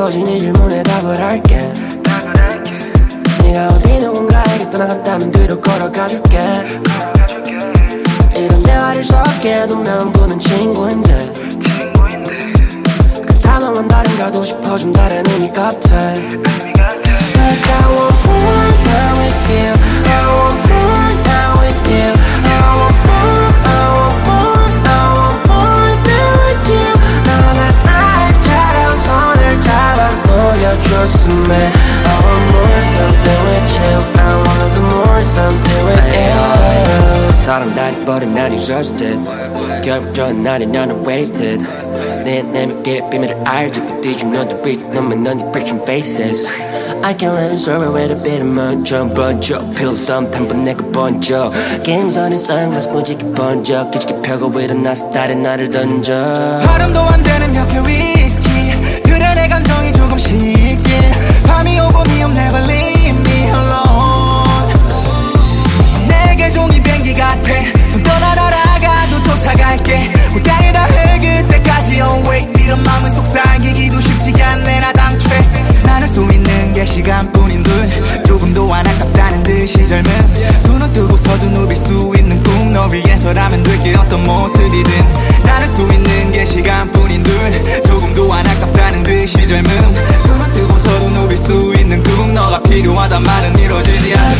오직 네 질문에 답을 할게. 네가 어디 누군가에게 떠나갔다면 뒤로 걸어가줄게. 이런 대화를 섞게 두 명분은 친구인데 그 단어만 다른가도 싶어준 다른 의미 같아. Like I want more time with you. I want more time with you. I want more, I want more, I want more time with you. 너는 나처럼 손을 잡아 녹여줬음에 I want more something with you. I wanna do more something with you. 사람 날이 버린 날이 exhausted. 결국 좋은 날이 나는 wasted. 내 내면의 비밀을 알지 But did you know the beat 너만 넌 depression faces. I can't live in sorrow with a bit of 먼저 번져 Pills sometimes but 내가 번져 게임 안에 선글라스 무지개 번져 기지개 펴고 일어나서 다른 나를 던져. 발음도 안 되는 몇 개 위스키 그래 내 감정이 조금씩 긴 밤이 오고 me I'm never leave me alone. 내게 종이 비행기 같아 좀 떠나가도 도착할게 땅에 닿을 그때까지 always 이런 마음은 속삭이기도 쉽지가 않네 나 당최 나눌 수 있는 게 시간뿐인 듯 조금도 안 아깝다는 듯이 젊은 두 눈 뜨고서도 누빌 수 있는 꿈 너 위해서라면 될게 어떤 모습이든 나눌 수 있는 게 시간뿐인 듯 조금도 안 아깝다는 듯이 젊음 두 눈 뜨고서도 누빌 수 있는 꿈 너가 필요하단 말은 이루어지지 않아.